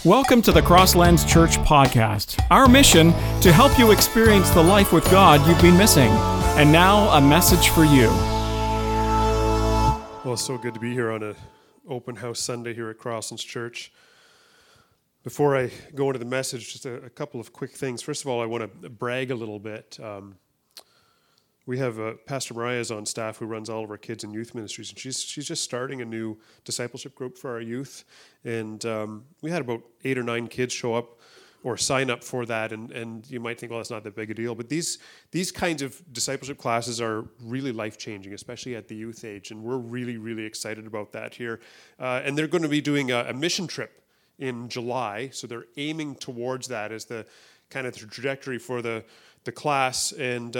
Welcome to the Crosslands Church podcast. Our mission, to help you experience the life with God you've been missing. And now, a message for you. Well, it's so good to be here on an open house Sunday here at Crosslands Church. Before I go into the message, just a couple of quick things. First of all, I want to brag a little bit. We have Pastor Mariah is on staff who runs all of our kids and youth ministries, and she's just starting a new discipleship group for our youth. And we had about 8 or 9 kids show up or sign up for that, and you might think, well, that's not that big a deal. But these kinds of discipleship classes are really life-changing, especially at the youth age, and we're really, really excited about that here. And they're going to be doing a mission trip in July, so they're aiming towards that as the kind of the trajectory for the class. And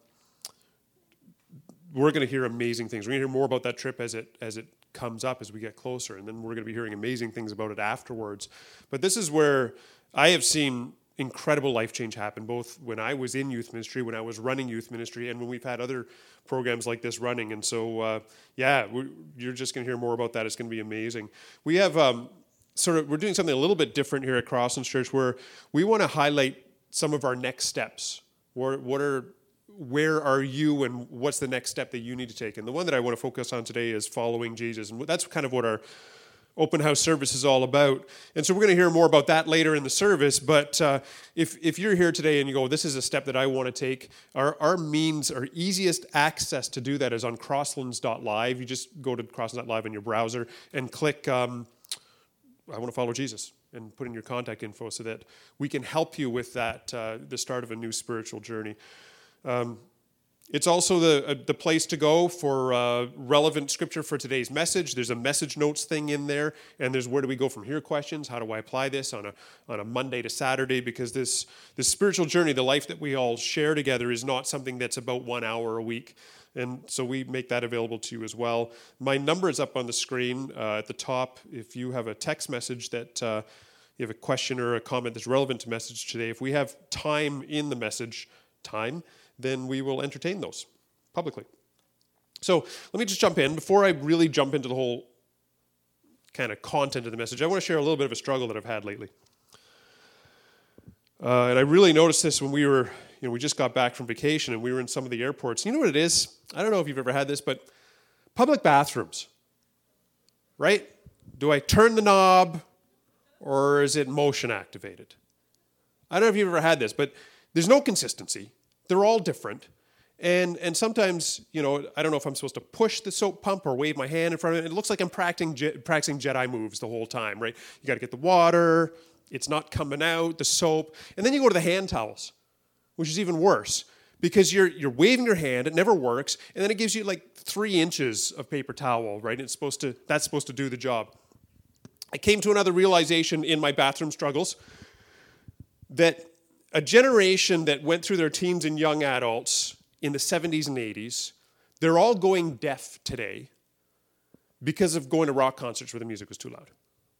we're going to hear amazing things. We're going to hear more about that trip as it comes up, as we get closer, and then we're going to be hearing amazing things about it afterwards. But this is where I have seen incredible life change happen, both when I was in youth ministry, when I was running youth ministry, and when we've had other programs like this running. And so, you're just going to hear more about that. It's going to be amazing. We have we're doing something a little bit different here at Crosslands Church, where we want to highlight some of our next steps. Where are you, and what's the next step that you need to take? And the one that I want to focus on today is following Jesus. And that's kind of what our open house service is all about. And so we're going to hear more about that later in the service. But if you're here today and you go, this is a step that I want to take, our easiest access to do that is on crosslands.live. You just go to crosslands.live in your browser and click, I want to follow Jesus, and put in your contact info so that we can help you with that, the start of a new spiritual journey. It's also the place to go for relevant scripture for today's message. There's a message notes thing in there, and there's where do we go from here questions. How do I apply this on a Monday to Saturday? Because this spiritual journey, the life that we all share together, is not something that's about 1 hour a week. And so we make that available to you as well. My number is up on the screen at the top. If you have a text message that you have a question or a comment that's relevant to message today, if we have time in the message then we will entertain those publicly. So let me just jump in. Before I really jump into the whole kind of content of the message, I want to share a little bit of a struggle that I've had lately. And I really noticed this when we just got back from vacation and we were in some of the airports. You know what it is? I don't know if you've ever had this, but public bathrooms, right? Do I turn the knob or is it motion activated? I don't know if you've ever had this, but there's no consistency. They're all different. And sometimes, I don't know if I'm supposed to push the soap pump or wave my hand in front of it. It looks like I'm practicing Jedi moves the whole time, right? You got to get the water. It's not coming out, the soap. And then you go to the hand towels, which is even worse because you're waving your hand. It never works. And then it gives you like 3 inches of paper towel, right? That's supposed to do the job. I came to another realization in my bathroom struggles that a generation that went through their teens and young adults in the 70s and 80s, they're all going deaf today because of going to rock concerts where the music was too loud.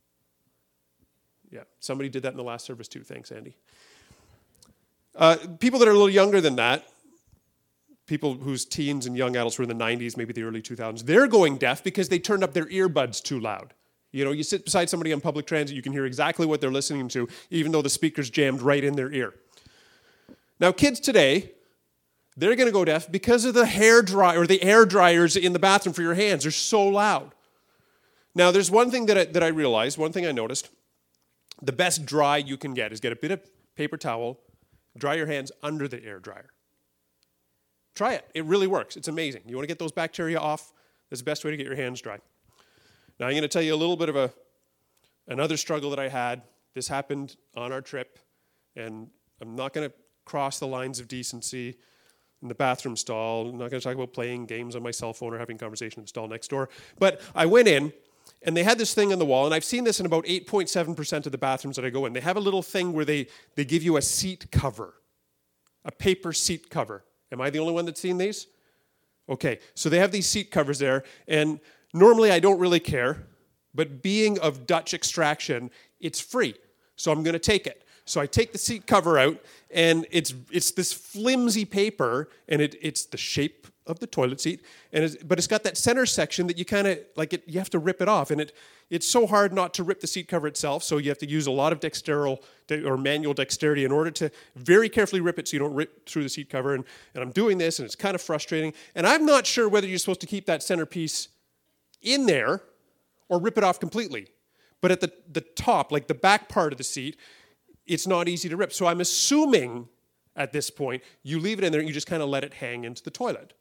Yeah, somebody did that in the last service too. Thanks, Andy. People that are a little younger than that, people whose teens and young adults were in the 90s, maybe the early 2000s, they're going deaf because they turned up their earbuds too loud. You sit beside somebody on public transit, you can hear exactly what they're listening to, even though the speaker's jammed right in their ear. Now, kids today, they're going to go deaf because of the hair dryer or the air dryers in the bathroom for your hands. They're so loud. Now, there's one thing that I realized, one thing I noticed. The best dry you can get is get a bit of paper towel, dry your hands under the air dryer. Try it. It really works. It's amazing. You want to get those bacteria off? That's the best way to get your hands dry. Now, I'm going to tell you a little bit of another struggle that I had. This happened on our trip, and I'm not going to cross the lines of decency in the bathroom stall. I'm not going to talk about playing games on my cell phone or having conversation in the stall next door. But I went in, and they had this thing on the wall, and I've seen this in about 8.7% of the bathrooms that I go in. They have a little thing where they give you a seat cover, a paper seat cover. Am I the only one that's seen these? Okay, so they have these seat covers there, and normally I don't really care, but being of Dutch extraction, it's free, so I'm going to take it. So I take the seat cover out, and it's this flimsy paper, and it's the shape of the toilet seat, but it's got that center section that you kind of you have to rip it off, and it's so hard not to rip the seat cover itself. So you have to use a lot of manual dexterity in order to very carefully rip it, so you don't rip through the seat cover. And I'm doing this, and it's kind of frustrating. And I'm not sure whether you're supposed to keep that centerpiece in there or rip it off completely. But at the top, like the back part of the seat, it's not easy to rip. So I'm assuming at this point you leave it in there and you just kind of let it hang into the toilet.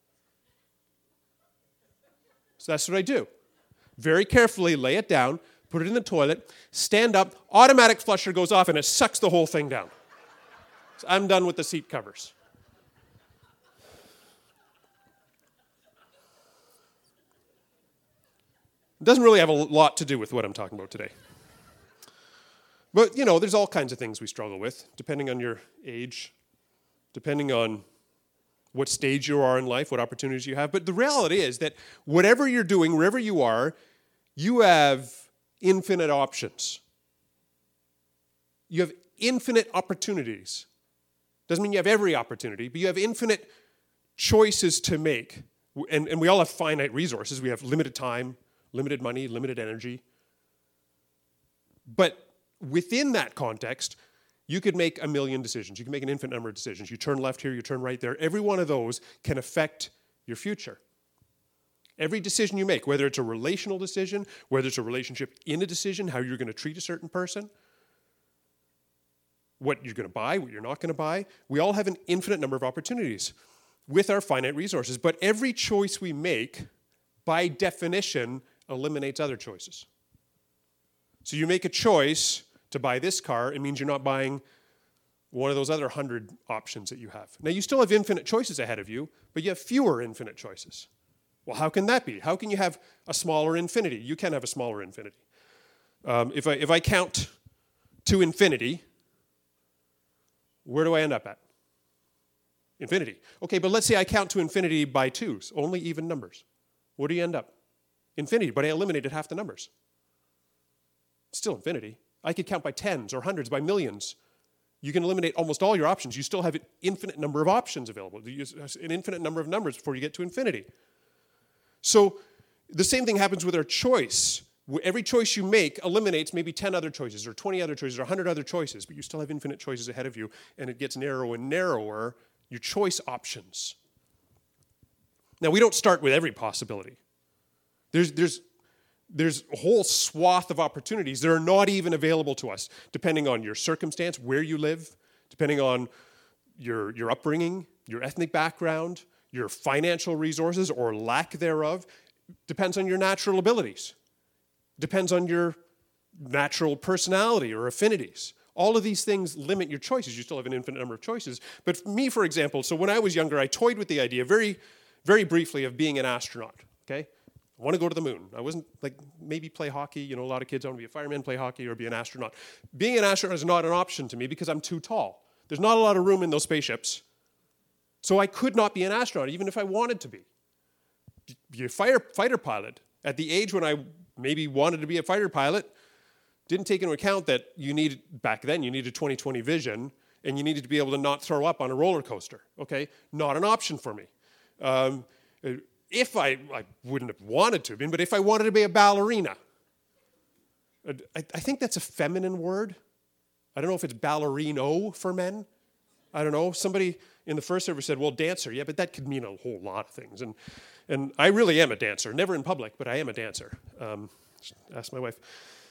So that's what I do. Very carefully lay it down, put it in the toilet, stand up, automatic flusher goes off, and it sucks the whole thing down. So I'm done with the seat covers. It doesn't really have a lot to do with what I'm talking about today. But, there's all kinds of things we struggle with, depending on your age, depending on what stage you are in life, what opportunities you have. But the reality is that whatever you're doing, wherever you are, you have infinite options. You have infinite opportunities. Doesn't mean you have every opportunity, but you have infinite choices to make. And we all have finite resources. We have limited time, limited money, limited energy. But within that context, you could make a million decisions. You can make an infinite number of decisions. You turn left here, you turn right there. Every one of those can affect your future. Every decision you make, whether it's a relational decision, whether it's a relationship in a decision, how you're going to treat a certain person, what you're going to buy, what you're not going to buy, we all have an infinite number of opportunities with our finite resources. But every choice we make, by definition, eliminates other choices. So you make a choice to buy this car, it means you're not buying one of those other 100 options that you have. Now, you still have infinite choices ahead of you, but you have fewer infinite choices. Well, how can that be? How can you have a smaller infinity? You can have a smaller infinity. If I count to infinity, where do I end up at? Infinity. Okay, but let's say I count to infinity by twos, only even numbers. Where do you end up? Infinity, but I eliminated half the numbers. Still infinity. I could count by tens or hundreds, by millions. You can eliminate almost all your options. You still have an infinite number of options available. You use an infinite number of numbers before you get to infinity. So the same thing happens with our choice. Every choice you make eliminates maybe 10 other choices or 20 other choices or 100 other choices, but you still have infinite choices ahead of you, and it gets narrower and narrower, your choice options. Now, we don't start with every possibility. There's a whole swath of opportunities that are not even available to us, depending on your circumstance, where you live, depending on your upbringing, your ethnic background, your financial resources or lack thereof. Depends on your natural abilities. Depends on your natural personality or affinities. All of these things limit your choices. You still have an infinite number of choices. But for me, for example, so when I was younger, I toyed with the idea very, very briefly of being an astronaut, okay? I want to go to the moon. I wasn't maybe play hockey. A lot of kids want to be a fireman, play hockey, or be an astronaut. Being an astronaut is not an option to me because I'm too tall. There's not a lot of room in those spaceships. So I could not be an astronaut, even if I wanted to be. Be a fighter pilot. At the age when I maybe wanted to be a fighter pilot, didn't take into account that back then you needed 20/20 vision, and you needed to be able to not throw up on a roller coaster. Okay? Not an option for me. If I wouldn't have wanted to have been, but if I wanted to be a ballerina, I think that's a feminine word. I don't know if it's ballerino for men. I don't know. Somebody in the first service said, well, dancer. Yeah, but that could mean a whole lot of things. And I really am a dancer. Never in public, but I am a dancer. Ask my wife.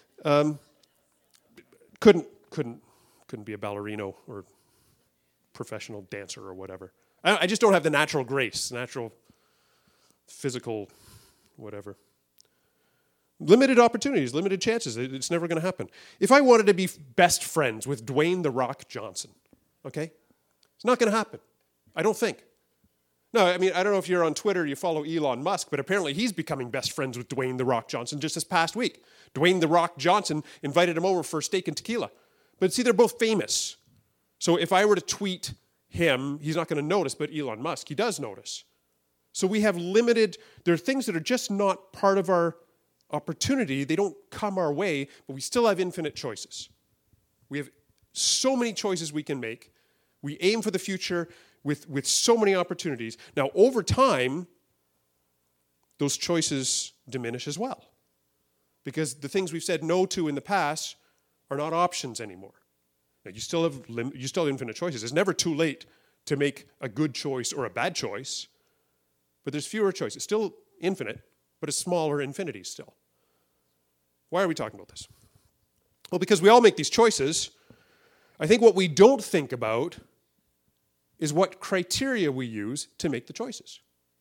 Couldn't be a ballerino or professional dancer or whatever. I just don't have the natural grace, natural physical whatever. Limited opportunities, limited chances. It's never going to happen. If I wanted to be best friends with Dwayne "The Rock" Johnson, okay? It's not going to happen. I don't think. No, I mean, I don't know if you're on Twitter, you follow Elon Musk, but apparently he's becoming best friends with Dwayne "The Rock" Johnson just this past week. Dwayne "The Rock" Johnson invited him over for steak and tequila. But see, they're both famous. So if I were to tweet him, he's not going to notice, but Elon Musk, he does notice. So we have there are things that are just not part of our opportunity. They don't come our way, but we still have infinite choices. We have So many choices we can make. We aim for the future with so many opportunities. Now, over time, those choices diminish as well. Because the things we've said no to in the past are not options anymore. Now, you still have infinite choices. It's never too late to make a good choice or a bad choice, but there's fewer choices. Still infinite, but a smaller infinity still. Why are we talking about this? Well, because we all make these choices. I think what we don't think about is what criteria we use to make the choices.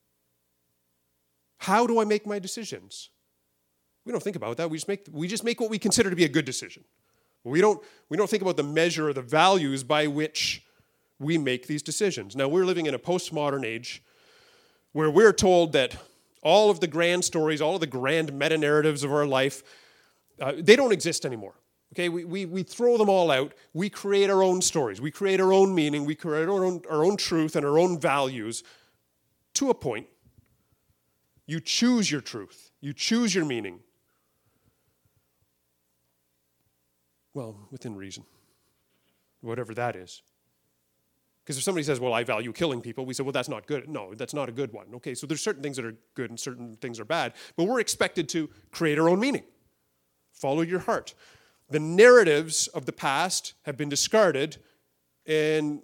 How do I make my decisions? We don't think about that. We just make what we consider to be a good decision. We don't think about the measure or the values by which we make these decisions. Now, we're living in a postmodern age where we're told that all of the grand stories, all of the grand meta-narratives of our life, they don't exist anymore. Okay, we throw them all out. We create our own stories. We create our own meaning. We create our own truth and our own values to a point. You choose your truth. You choose your meaning. Well, within reason. Whatever that is. Because if somebody says, well, I value killing people, we say, well, that's not good. No, that's not a good one. Okay, so there's certain things that are good and certain things are bad. But we're expected to create our own meaning. Follow your heart. The narratives of the past have been discarded, but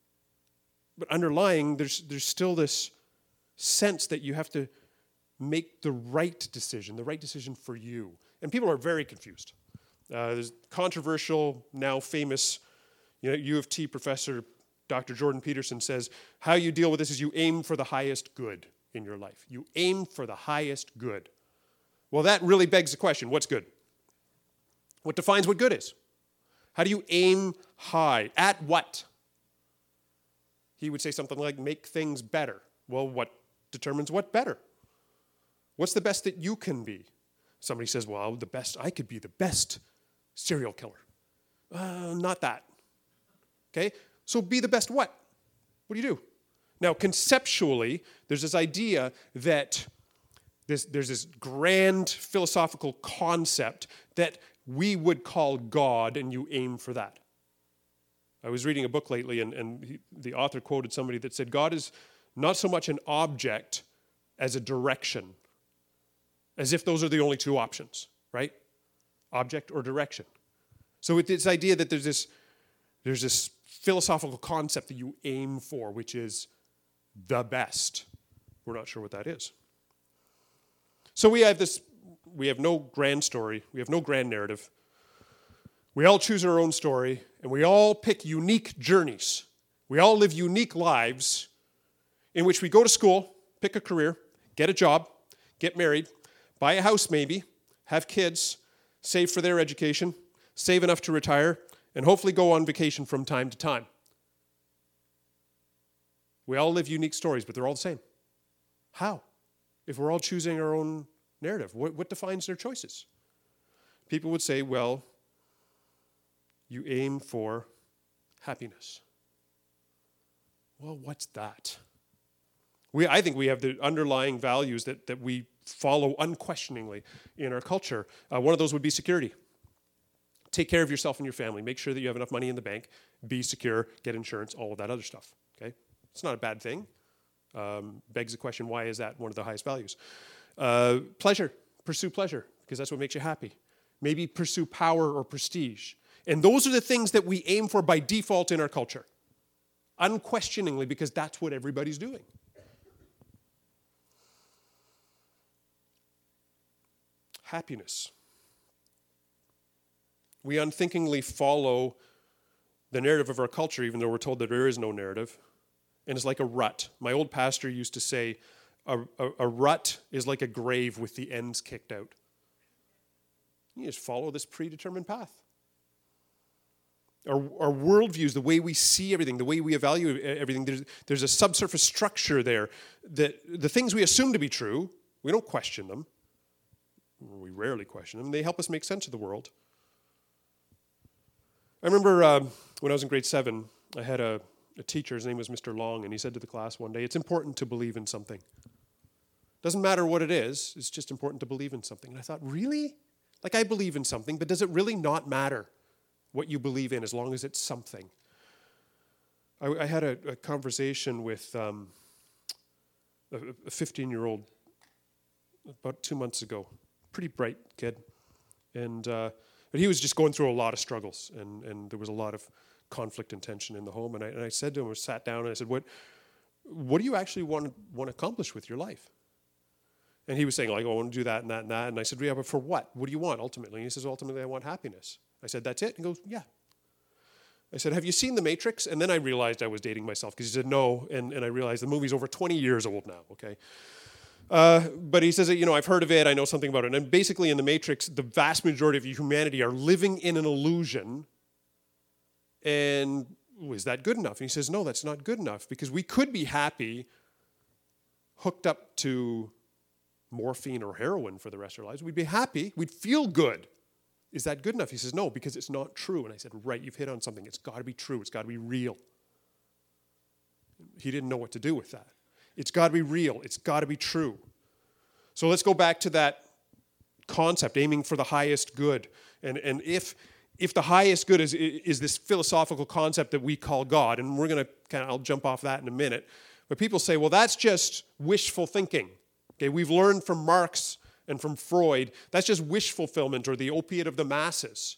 underlying, there's still this sense that you have to make the right decision for you. And people are very confused. There's controversial, now famous, U of T professor, Dr. Jordan Peterson says, how you deal with this is you aim for the highest good in your life. You aim for the highest good. Well, that really begs the question, what's good? What defines what good is? How do you aim high? At what? He would say something like, make things better. Well, what determines what better? What's the best that you can be? Somebody says, well, I could be the best serial killer. Not that. Okay? So be the best what? What do you do? Now, conceptually, there's this idea that there's this grand philosophical concept that we would call God, and you aim for that. I was reading a book lately, and the author quoted somebody that said, God is not so much an object as a direction, as if those are the only two options, right? Object or direction. So it's this idea that there's this philosophical concept that you aim for, which is the best. We're not sure what that is. So we have no grand story. We have no grand narrative. We all choose our own story, and we all pick unique journeys. We all live unique lives in which we go to school, pick a career, get a job, get married, buy a house maybe, have kids, save for their education, save enough to retire, and hopefully go on vacation from time to time. We all live unique stories, but they're all the same. How? If we're all choosing our own narrative, what defines their choices? People would say, well, you aim for happiness. Well, what's that? I think we have the underlying values that we follow unquestioningly in our culture. One of those would be security. Take care of yourself and your family. Make sure that you have enough money in the bank. Be secure. Get insurance. All of that other stuff. Okay, it's not a bad thing. Begs the question: why is that one of the highest values? Pleasure. Pursue pleasure because that's what makes you happy. Maybe pursue power or prestige. And those are the things that we aim for by default in our culture, unquestioningly, because that's what everybody's doing. Happiness. We unthinkingly follow the narrative of our culture, even though we're told that there is no narrative. And it's like a rut. My old pastor used to say, a rut is like a grave with the ends kicked out. You just follow this predetermined path. Our worldviews, the way we see everything, the way we evaluate everything, there's a subsurface structure there that the things we assume to be true, we don't question them. We rarely question them. They help us make sense of the world. I remember when I was in grade 7, I had a teacher, his name was Mr. Long, and he said to the class one day, it's important to believe in something. Doesn't matter what it is, it's just important to believe in something. And I thought, really? Like I believe in something, but does it really not matter what you believe in, as long as it's something. I had a conversation with a 15-year-old about 2 months ago, pretty bright kid, but he was just going through a lot of struggles, and there was a lot of conflict and tension in the home. And I said to him, I sat down and I said, what do you actually want to accomplish with your life? And he was saying, like, oh, I want to do that and that and that. And I said, yeah, but for what? What do you want ultimately? And he says, ultimately, I want happiness. I said, that's it? And he goes, yeah. I said, have you seen The Matrix? And then I realized I was dating myself, because he said no, and I realized the movie's over 20 years old now, okay? But he says, I've heard of it, I know something about it. And basically in The Matrix, the vast majority of humanity are living in an illusion. And is that good enough? And he says, no, that's not good enough, because we could be happy hooked up to morphine or heroin for the rest of our lives. We'd be happy, we'd feel good. Is that good enough? He says, no, because it's not true. And I said, right, you've hit on something. It's got to be true. It's got to be real. He didn't know what to do with that. It's got to be real. It's got to be true. So let's go back to that concept, aiming for the highest good. And if the highest good is this philosophical concept that we call God, and we're going to I'll jump off that in a minute, but people say, well, that's just wishful thinking. Okay, we've learned from Marx and from Freud, that's just wish fulfillment, or the opiate of the masses.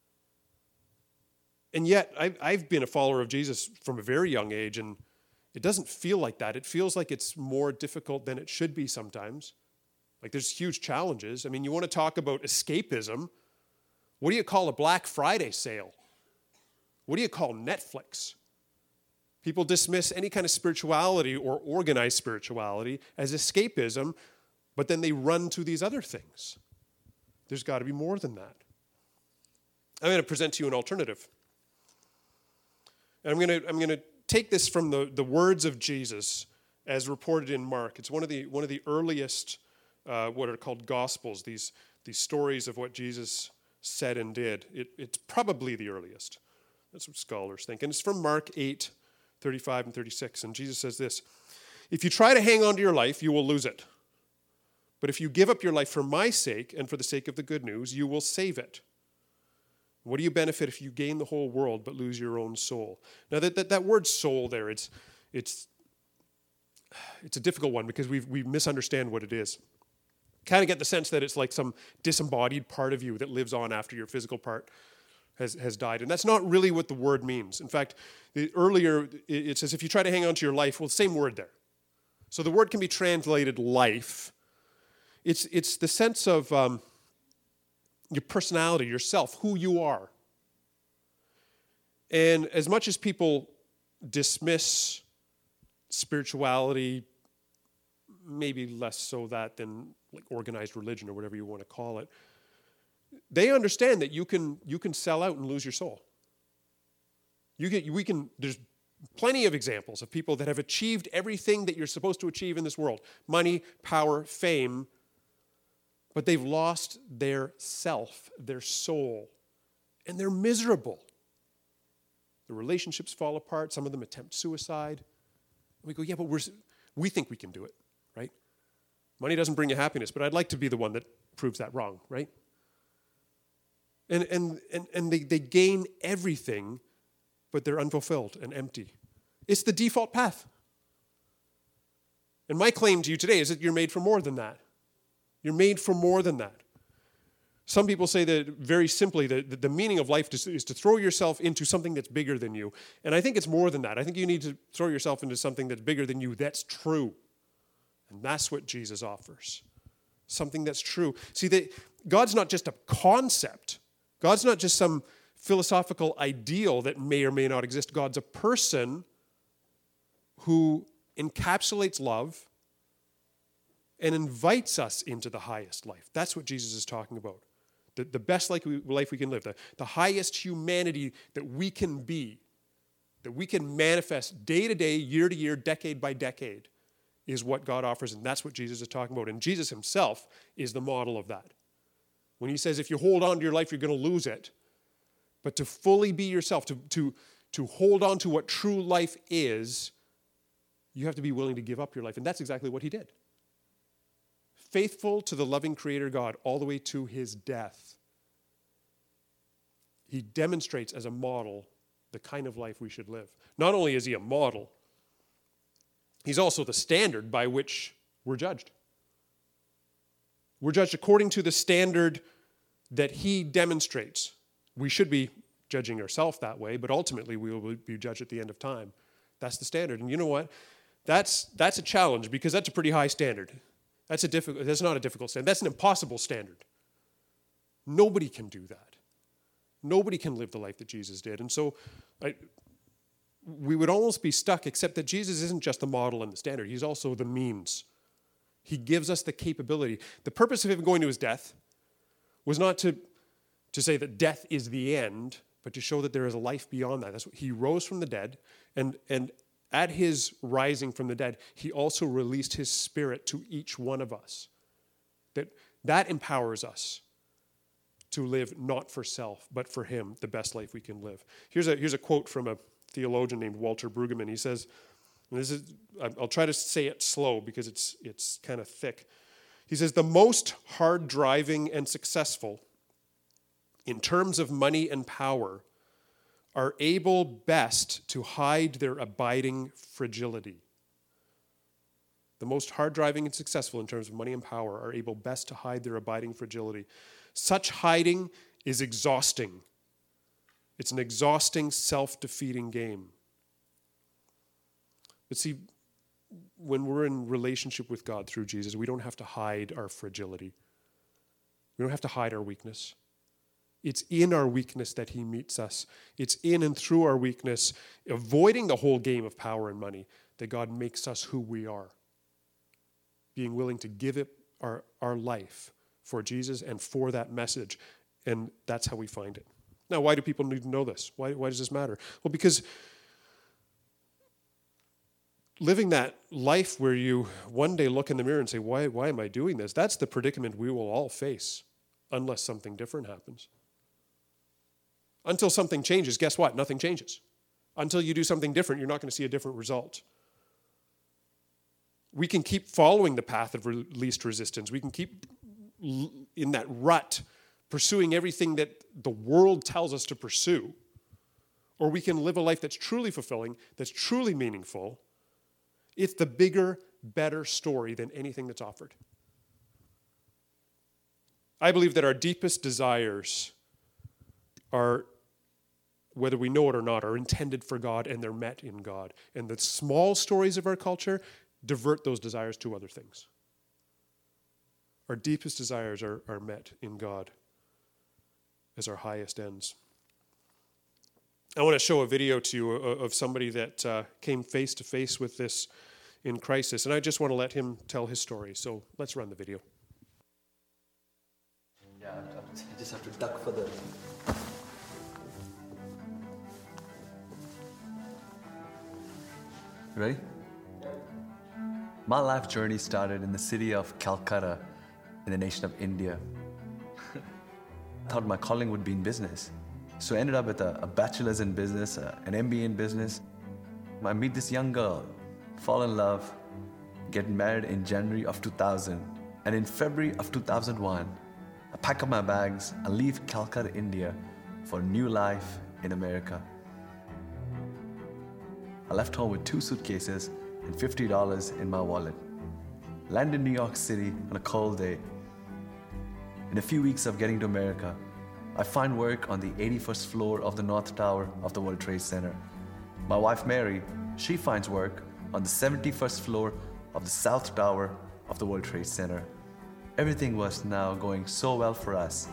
And yet, I've been a follower of Jesus from a very young age, and it doesn't feel like that. It feels like it's more difficult than it should be sometimes. Like, there's huge challenges. I mean, you want to talk about escapism. What do you call a Black Friday sale? What do you call Netflix? People dismiss any kind of spirituality or organized spirituality as escapism, but then they run to these other things. There's got to be more than that. I'm going to present to you an alternative. And I'm going to take this from the words of Jesus as reported in Mark. It's one of the earliest what are called Gospels, these stories of what Jesus said and did. It's probably the earliest. That's what scholars think. And it's from Mark 8:35 and 36. And Jesus says this, if you try to hang on to your life, you will lose it. But if you give up your life for my sake and for the sake of the good news, you will save it. What do you benefit if you gain the whole world but lose your own soul? Now, that word soul there, it's a difficult one, because we misunderstand what it is. Kind of get the sense that it's like some disembodied part of you that lives on after your physical part has died. And that's not really what the word means. In fact, earlier it says if you try to hang on to your life, well, same word there. So the word can be translated life. It's the sense of your personality, yourself, who you are. And as much as people dismiss spirituality, maybe less so that than like organized religion or whatever you want to call it, they understand that you can sell out and lose your soul. There's plenty of examples of people that have achieved everything that you're supposed to achieve in this world: money, power, fame, but they've lost their self, their soul, and they're miserable. The relationships fall apart. Some of them attempt suicide. And we go, yeah, but we think we can do it, right? Money doesn't bring you happiness, but I'd like to be the one that proves that wrong, right? And they gain everything, but they're unfulfilled and empty. It's the default path. And my claim to you today is that you're made for more than that. You're made for more than that. Some people say that very simply that the meaning of life is to throw yourself into something that's bigger than you. And I think it's more than that. I think you need to throw yourself into something that's bigger than you, that's true. And that's what Jesus offers. Something that's true. See, God's not just a concept. God's not just some philosophical ideal that may or may not exist. God's a person who encapsulates love and invites us into the highest life. That's what Jesus is talking about. The best life we can live, the highest humanity that we can be, that we can manifest day to day, year to year, decade by decade, is what God offers, and that's what Jesus is talking about. And Jesus himself is the model of that. When he says, if you hold on to your life, you're going to lose it. But to fully be yourself, to hold on to what true life is, you have to be willing to give up your life. And that's exactly what he did. Faithful to the loving Creator God all the way to his death. He demonstrates as a model the kind of life we should live. Not only is he a model, he's also the standard by which we're judged. We're judged according to the standard that he demonstrates. We should be judging ourselves that way, but ultimately we will be judged at the end of time. That's the standard. And you know what? That's a challenge, because that's a pretty high standard. That's not a difficult standard. That's an impossible standard. Nobody can do that. Nobody can live the life that Jesus did. And so we would almost be stuck, except that Jesus isn't just the model and the standard. He's also the means. He gives us the capability. The purpose of him going to his death was not to say that death is the end, but to show that there is a life beyond that. That's what, he rose from the dead, and at his rising from the dead, he also released his Spirit to each one of us. That empowers us to live not for self, but for him, the best life we can live. Here's a quote from a theologian named Walter Brueggemann. He says, and I'll try to say it slow because it's kind of thick. He says, the most hard-driving and successful in terms of money and power are able best to hide their abiding fragility. The most hard-driving and successful in terms of money and power are able best to hide their abiding fragility. Such hiding is exhausting. It's an exhausting, self-defeating game. But see, when we're in relationship with God through Jesus, we don't have to hide our fragility. We don't have to hide our weakness. It's in our weakness that he meets us. It's in and through our weakness, avoiding the whole game of power and money, that God makes us who we are. Being willing to give it our life for Jesus and for that message. And that's how we find it. Now, why do people need to know this? Why does this matter? Well, because living that life where you one day look in the mirror and say, why am I doing this? That's the predicament we will all face unless something different happens. Until something changes, guess what? Nothing changes. Until you do something different, you're not going to see a different result. We can keep following the path of least resistance. We can keep in that rut, pursuing everything that the world tells us to pursue. Or we can live a life that's truly fulfilling, that's truly meaningful. It's the bigger, better story than anything that's offered. I believe that our deepest desires are, whether we know it or not, are intended for God and they're met in God. And the small stories of our culture divert those desires to other things. Our deepest desires are met in God as our highest ends. I want to show a video to you of somebody that came face to face with this in crisis, and I just want to let him tell his story. So let's run the video. Yeah, I just have to duck for the... Ready? My life journey started in the city of Calcutta in the nation of India. I thought my calling would be in business. So I ended up with a bachelor's in business, an MBA in business. I meet this young girl, fall in love, get married in January of 2000. And in February of 2001, I pack up my bags and leave Calcutta, India for a new life in America. I left home with 2 suitcases and $50 in my wallet. Land in New York City on a cold day. In a few weeks of getting to America, I find work on the 81st floor of the North Tower of the World Trade Center. My wife Mary, she finds work on the 71st floor of the South Tower of the World Trade Center. Everything was now going so well for us.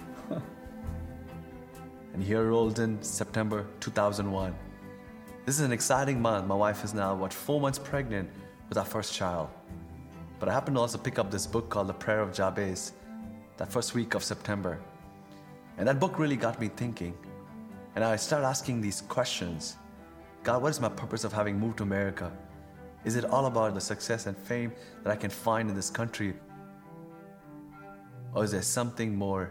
And here rolled in September 2001. This is an exciting month. My wife is now, 4 months pregnant with our first child. But I happened to also pick up this book called The Prayer of Jabez, that first week of September. And that book really got me thinking. And I started asking these questions. God, what is my purpose of having moved to America? Is it all about the success and fame that I can find in this country? Or is there something more?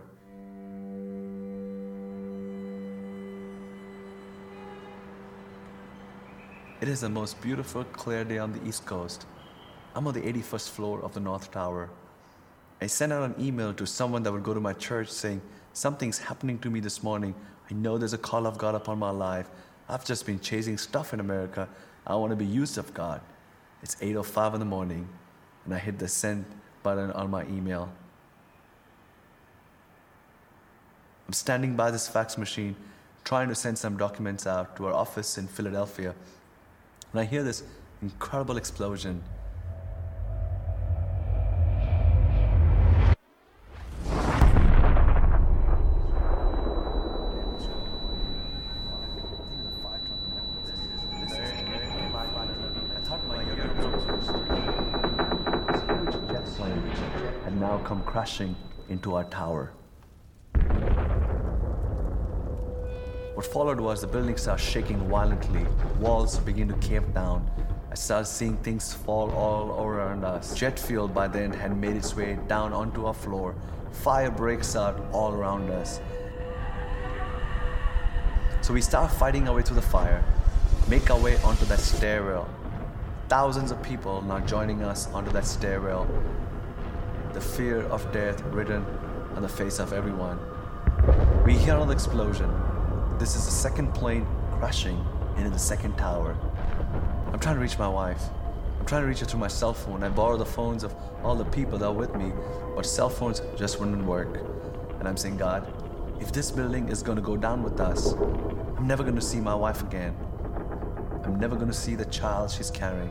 It is the most beautiful, clear day on the East Coast. I'm on the 81st floor of the North Tower. I sent out an email to someone that would go to my church saying, Something's happening to me this morning. I know there's a call of God upon my life. I've just been chasing stuff in America. I want to be used of God. It's 8:05 in the morning, and I hit the send button on my email. I'm standing by this fax machine, trying to send some documents out to our office in Philadelphia, and I hear this incredible explosion. And now come crashing into our tower. What followed was the building started shaking violently. Walls began to cave down. I started seeing things fall all around us. Jet fuel by then had made its way down onto our floor. Fire breaks out all around us. So we start fighting our way through the fire, make our way onto that stairwell. Thousands of people now joining us onto that stairwell. The fear of death written on the face of everyone. We hear another explosion. This is the second plane crashing into the second tower. I'm trying to reach my wife. I'm trying to reach her through my cell phone. I borrow the phones of all the people that are with me, but cell phones just wouldn't work. And I'm saying, God, if this building is going to go down with us, I'm never going to see my wife again. I'm never going to see the child she's carrying.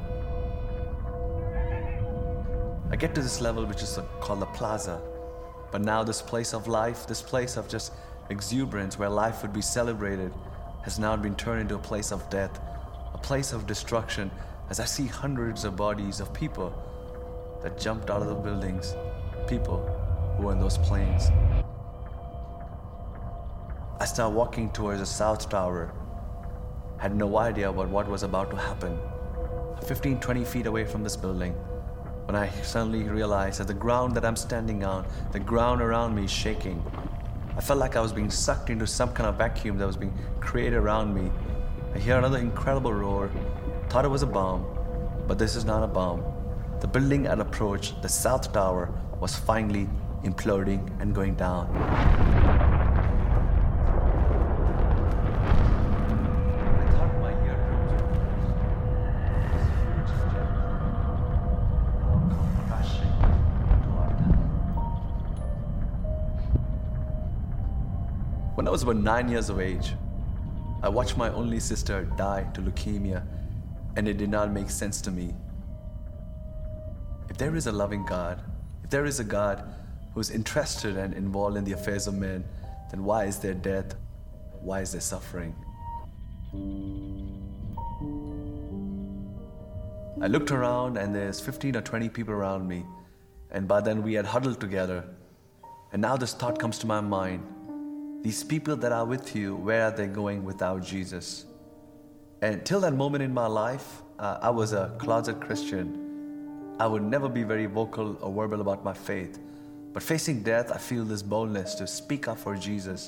I get to this level which is called the plaza. But now this place of life, this place of just exuberance where life would be celebrated, has now been turned into a place of death, a place of destruction, as I see hundreds of bodies of people that jumped out of the buildings, people who were in those planes. I start walking towards the South Tower. Had no idea about what was about to happen. 15, 20 feet away from this building, when I suddenly realized that the ground that I'm standing on, the ground around me is shaking. I felt like I was being sucked into some kind of vacuum that was being created around me. I hear another incredible roar. Thought it was a bomb, but this is not a bomb. The building at approach, the South Tower, was finally imploding and going down. When I was about 9 years of age, I watched my only sister die to leukemia, and it did not make sense to me. If there is a loving God, if there is a God who is interested and involved in the affairs of men, then why is there death? Why is there suffering? I looked around and there's 15 or 20 people around me, and by then we had huddled together. And now this thought comes to my mind. These people that are with you, where are they going without Jesus? And till that moment in my life, I was a closet Christian. I would never be very vocal or verbal about my faith. But facing death, I feel this boldness to speak up for Jesus.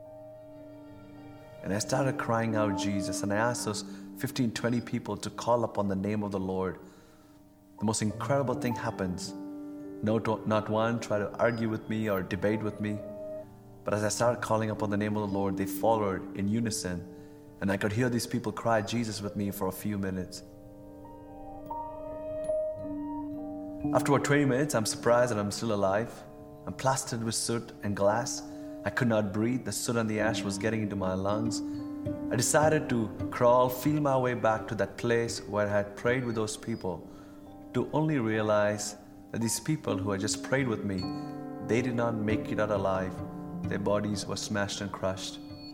And I started crying out Jesus, and I asked those 15, 20 people to call upon the name of the Lord. The most incredible thing happens. Not one tried to argue with me or debate with me. But as I started calling upon the name of the Lord, they followed in unison. And I could hear these people cry Jesus with me for a few minutes. After about 20 minutes, I'm surprised that I'm still alive. I'm plastered with soot and glass. I could not breathe. The soot and the ash was getting into my lungs. I decided to crawl, feel my way back to that place where I had prayed with those people, to only realize that these people who had just prayed with me, they did not make it out alive. Their bodies were smashed and crushed.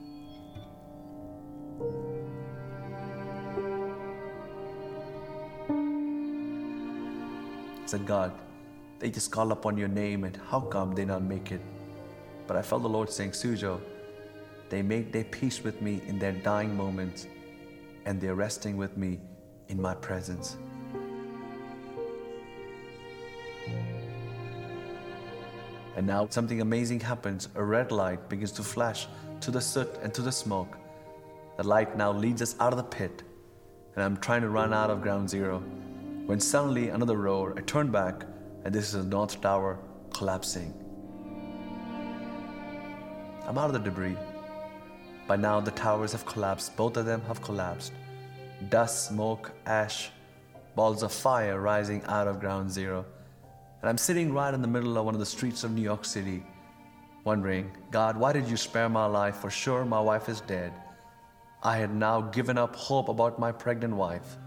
I said, God, they just call upon your name, and how come they not make it? But I felt the Lord saying, Sujo, they made their peace with me in their dying moments, and they're resting with me in my presence. And now something amazing happens. A red light begins to flash to the soot and to the smoke. The light now leads us out of the pit, and I'm trying to run out of ground zero, when suddenly another roar. I turn back, and this is the North Tower collapsing. I'm out of the debris. By now, the towers have collapsed. Both of them have collapsed. Dust, smoke, ash, balls of fire rising out of ground zero. And I'm sitting right in the middle of one of the streets of New York City, wondering, God, why did you spare my life? For sure, my wife is dead. I had now given up hope about my pregnant wife.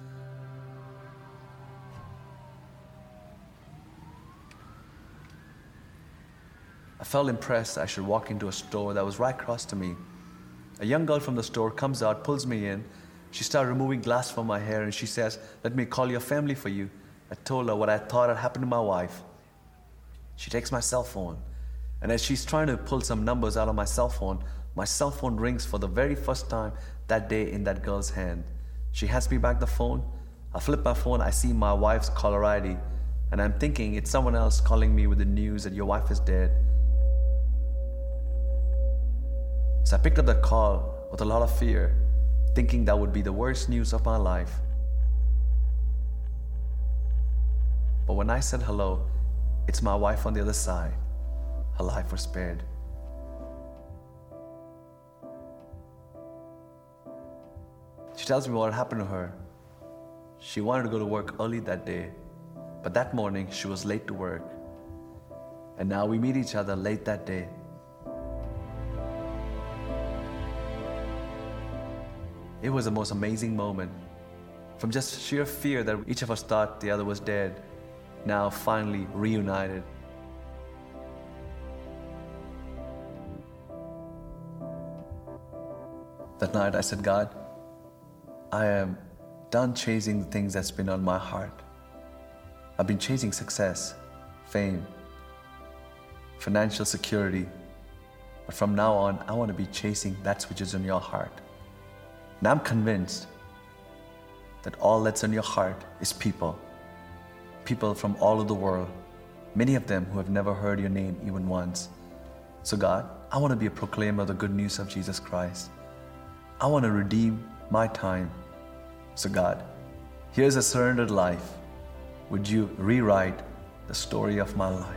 I felt impressed I should walk into a store that was right across to me. A young girl from the store comes out, pulls me in. She started removing glass from my hair and she says, "Let me call your family for you." I told her what I thought had happened to my wife. She takes my cell phone, and as she's trying to pull some numbers out of my cell phone rings for the very first time that day in that girl's hand. She hands me back the phone. I flip my phone, I see my wife's caller ID, and I'm thinking it's someone else calling me with the news that your wife is dead. So I picked up that call with a lot of fear, thinking that would be the worst news of my life. But when I said hello, it's my wife on the other side. Her life was spared. She tells me what happened to her. She wanted to go to work early that day, but that morning she was late to work. And now we meet each other late that day. It was the most amazing moment. From just sheer fear that each of us thought the other was dead, now finally reunited. That night I said, God, I am done chasing the things that's been on my heart. I've been chasing success, fame, financial security. But from now on, I want to be chasing that which is in your heart. And I'm convinced that all that's in your heart is people. People from all over the world, many of them who have never heard your name even once. So God, I want to be a proclaimer of the good news of Jesus Christ. I want to redeem my time. So God, here's a surrendered life. Would you rewrite the story of my life?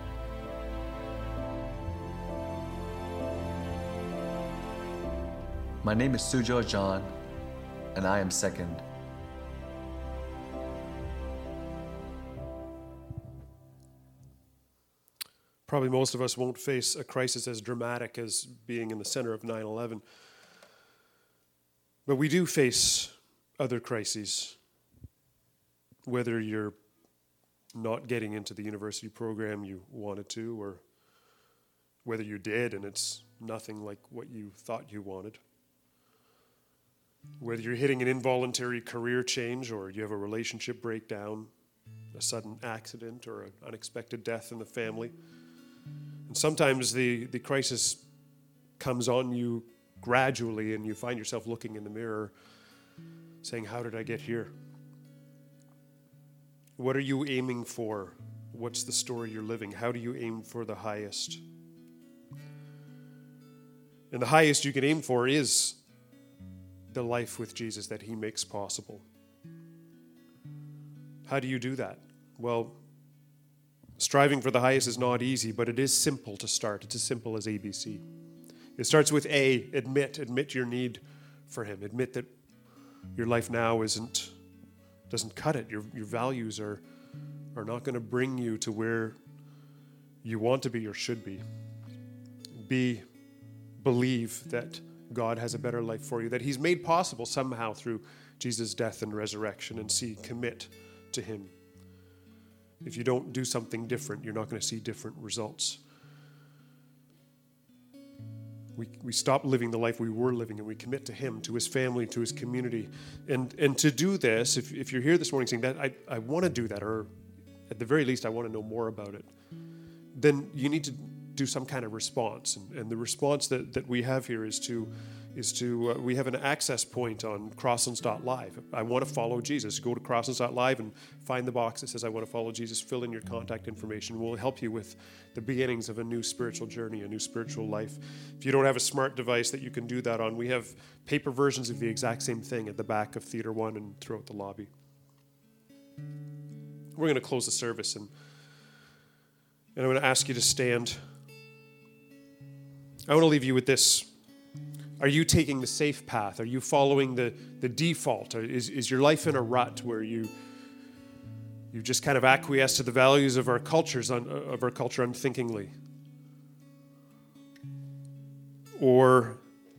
My name is Sujo John, and I am second. Probably most of us won't face a crisis as dramatic as being in the center of 9/11. But we do face other crises, whether you're not getting into the university program you wanted to, or whether you did and it's nothing like what you thought you wanted. Whether you're hitting an involuntary career change, or you have a relationship breakdown, a sudden accident, or an unexpected death in the family. And sometimes the crisis comes on you gradually, and you find yourself looking in the mirror saying, how did I get here? What are you aiming for? What's the story you're living? How do you aim for the highest? And the highest you can aim for is the life with Jesus that he makes possible. How do you do that? Well, striving for the highest is not easy, but it is simple to start. It's as simple as ABC. It starts with A, admit your need for him. Admit that your life now doesn't cut it. Your values are not going to bring you to where you want to be or should be. B, believe that God has a better life for you, that he's made possible somehow through Jesus' death and resurrection. And C, commit to him. If you don't do something different, you're not going to see different results. We stop living the life we were living, and we commit to him, to his family, to his community. And to do this, if you're here this morning saying that I want to do that, or at the very least I want to know more about it, then you need to do some kind of response. And the response that we have here is to we have an access point on Crosslands.live. I want to follow Jesus. Go to Crosslands.live and find the box that says I want to follow Jesus. Fill in your contact information. We'll help you with the beginnings of a new spiritual journey, a new spiritual life. If you don't have a smart device that you can do that on, we have paper versions of the exact same thing at the back of Theater 1 and throughout the lobby. We're going to close the service, and I'm going to ask you to stand. I want to leave you with this. Are you taking the safe path? Are you following the default? Is your life in a rut where you just kind of acquiesce to the values of our culture unthinkingly? Or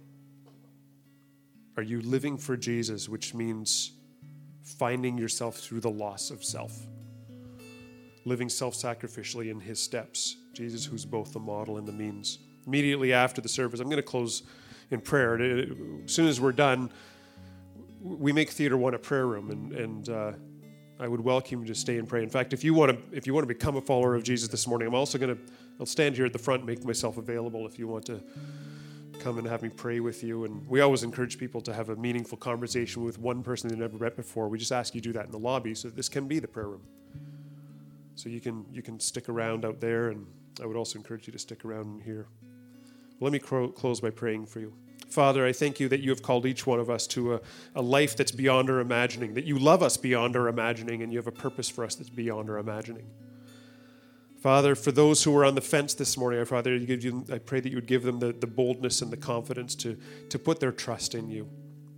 are you living for Jesus, which means finding yourself through the loss of self? Living self-sacrificially in his steps. Jesus, who's both the model and the means. Immediately after the service, I'm going to close in prayer. As soon as we're done, we make Theater One a prayer room, and I would welcome you to stay and pray. In fact, if you want to become a follower of Jesus this morning, I'll stand here at the front and make myself available if you want to come and have me pray with you. And we always encourage people to have a meaningful conversation with one person they've never met before. We just ask you to do that in the lobby, so this can be the prayer room. So you can stick around out there, and I would also encourage you to stick around here. Let me close by praying for you. Father, I thank you that you have called each one of us to a life that's beyond our imagining, that you love us beyond our imagining, and you have a purpose for us that's beyond our imagining. Father, for those who are on the fence this morning, Father, I pray that you would give them the boldness and the confidence to put their trust in you.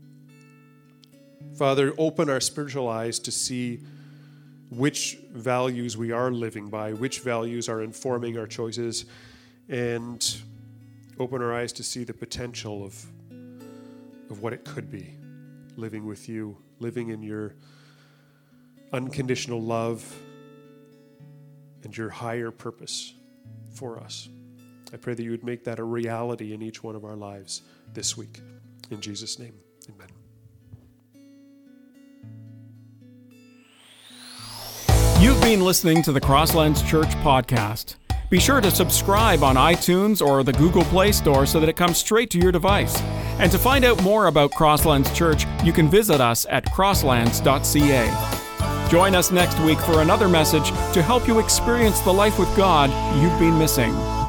Father, open our spiritual eyes to see which values we are living by, which values are informing our choices, and open our eyes to see the potential of what it could be, living with you, living in your unconditional love and your higher purpose for us. I pray that you would make that a reality in each one of our lives this week. In Jesus' name, amen. You've been listening to the Crosslands Church podcast. Be sure to subscribe on iTunes or the Google Play Store so that it comes straight to your device. And to find out more about Crosslands Church, you can visit us at crosslands.ca. Join us next week for another message to help you experience the life with God you've been missing.